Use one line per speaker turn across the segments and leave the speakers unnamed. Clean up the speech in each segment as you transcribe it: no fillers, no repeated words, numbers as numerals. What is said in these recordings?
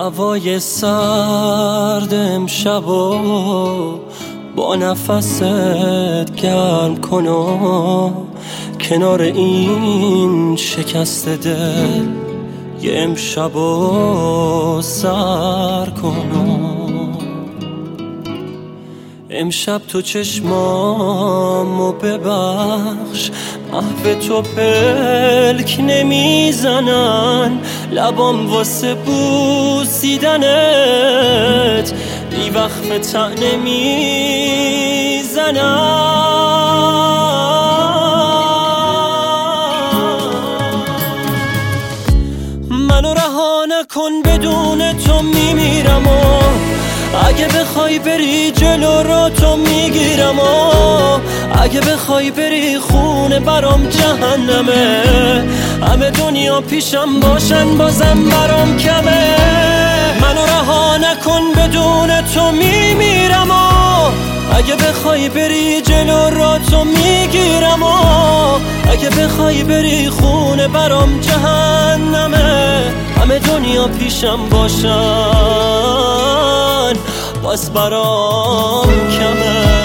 هوای سرد امشب و با نفست گرم کن و کنار این شکست دل یه امشب و سر کن. امشب تو چشمامو ببخش، محو تو پلک نمیزنن، لبام واسه بوسیدنت بی وقف طعنه میزنن. منو رها نکن، بدون تو میمیرم و اگه بخوای بری جلو رو تو میگیرم و اگه بخوای بری خونه برام جهنمه، همه دنیا پیشم باشن بازم برام کمه. منو رها نکن، بدون تو میمیرم و اگه بخوای بری جلو رو تو میگیرم و اگه بخوای بری خونه برام جهنمه، همه دنیا پیشم باشن باز برام کمه.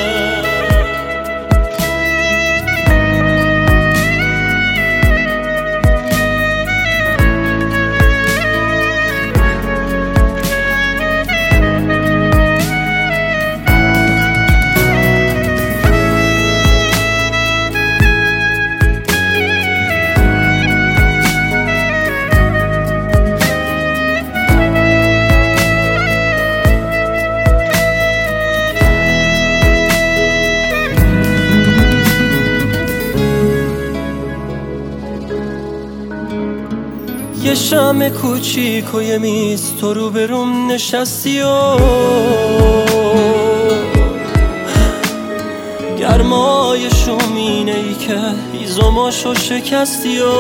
یه شمع کوچیک و یه میز تو رو بروم نشستی و گرمای شومینه ای که هیزماشو شکستی و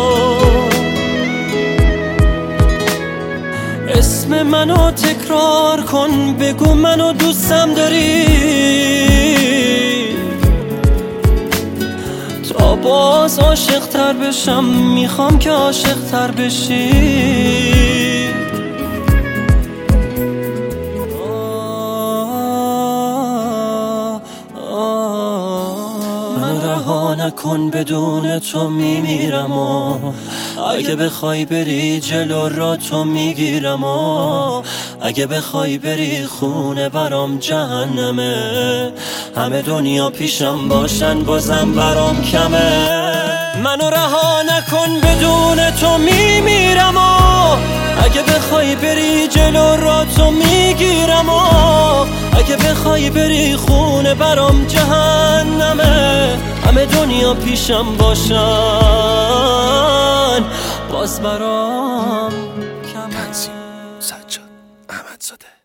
اسم منو تکرار کن، بگو منو دوستم داری تا باز عاشق تر بشم، میخوام که عاشق تر بشی. من رها نکن، بدون تو میمیرم و اگه بخوای بری جلو را تو میگیرم و اگه بخوای بری خونه برام جهنمه، همه دنیا پیشم باشن بازم برام کمه. منو رها نکن، بدون تو میمیرم و اگه بخوای بری جلو را تو میگیرم و اگه بخوای بری خونه برام جهنمه، همه دنیا پیشم باشن باز برام کمه.
تنظیم سجاد احمدزاده.